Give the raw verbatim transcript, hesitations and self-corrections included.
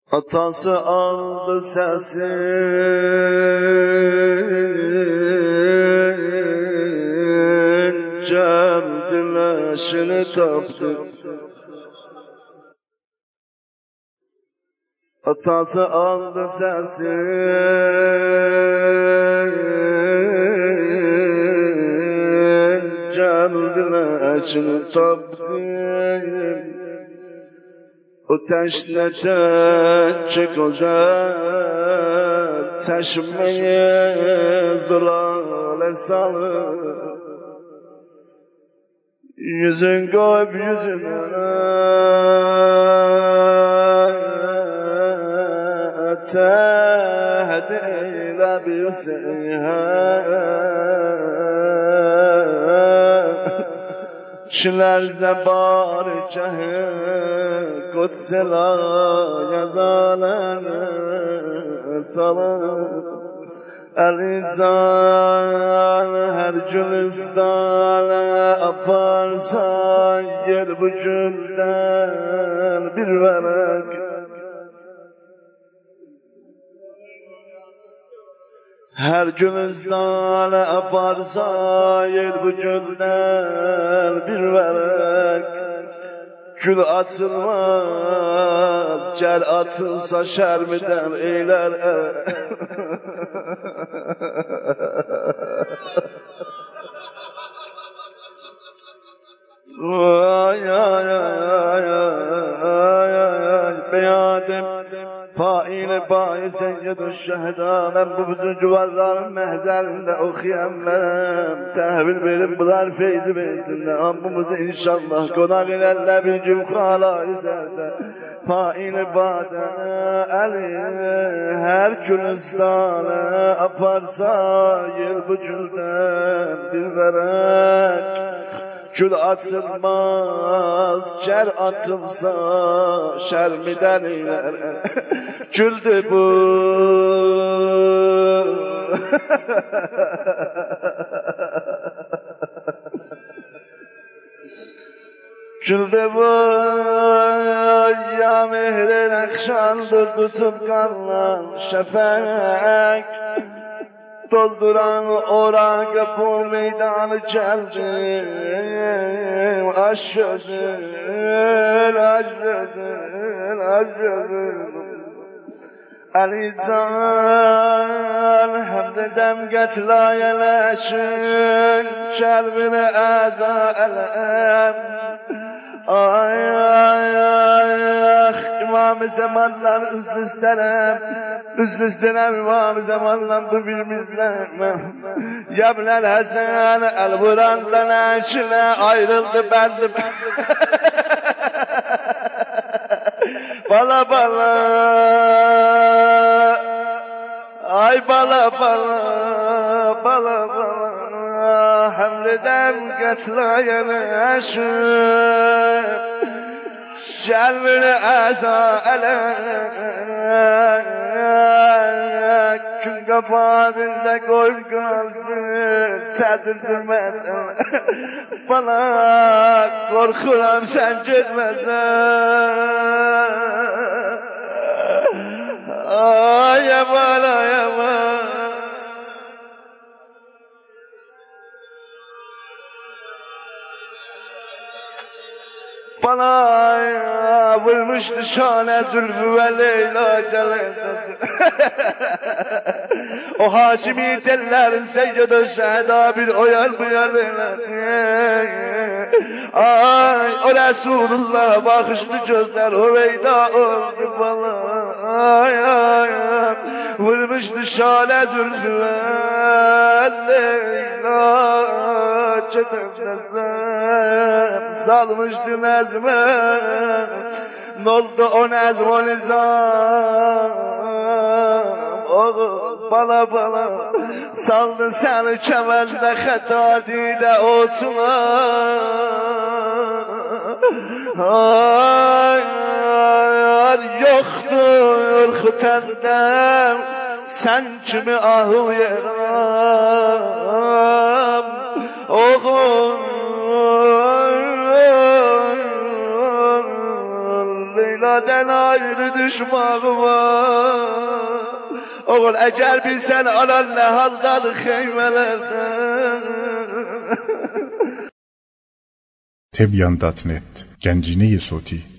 Atası aldı sesi güneşini taptı. Atası aldı sesi güneşini taptı. O teşnete çık özer çeşmeye zulale salır. Yüzün koyup yüzüne tehd eyle bir seyhan. Çilerze barikahı kutsela yazalarını salır. El-İnsan her cülüstana aparsa yer bu cülden bir verek. Her cülüstana aparsa yer bu cülden bir verek. Gül atılmaz, cer atılsa şermiden eyler er. Ay ay ay ay ay beyadım faile bayi seyyid-i şehda. Ben bu bütün civarların mehzelinde okuyan verem. Tehvil verip bular feyzi beyzinde. Ambumuzu inşallah konak ilerle bir cümkala izerde. Faile badene eli her külüstane aparsa yıl bu cülden bir verek. Kül atılmaz, cer atılsa şermiden iler. Küldü bu. Küldü bu. Ya mehrin akşandır tutup kanlan şefek. Dolduran orak bu meydanı çeldim. Aşrıdın, aşrıdın, aşrıdın. El-İnsan hem de demget layeleşin. Çelbini eza elem. Ay ay ay İmam-ı Zaman'dan üzr isterim. Üzr isterim İmam-ı Zaman'dan bu bilmizlem. Yebnel Hasan el-Buran'dan eşine ayrıldı bendim. Bala bala ay bala bala bala bala hamledem katlayan aşık şervini asa elek kün kapağında koy kalsın çadır bana korkuram sen gitmezsen ay yaman ay yaman. Bana vurmuştu şane Zülfü ve Leyla Celendesi. O Haşimi tellerin seyyid-i şehda bir oyal buyarlar. Ay o Resulullah bakışlı gözler Hüveyda oldu bana. Ay ay ay vurmuştu şane Zülfü ve Leyla Celendesi. Salmıştı nezme. Noldu o nezm o nizam. Oğul bala bala saldı seni kemende hata dide otuna. Ay ay yoktur hütenden sen kimi ahu yeram. Oğul Evladen ayrı düşmanı var. Oğul eğer bilsen alan ne haldalı xeymelerden. tebyan nokta net Gencine-i Soti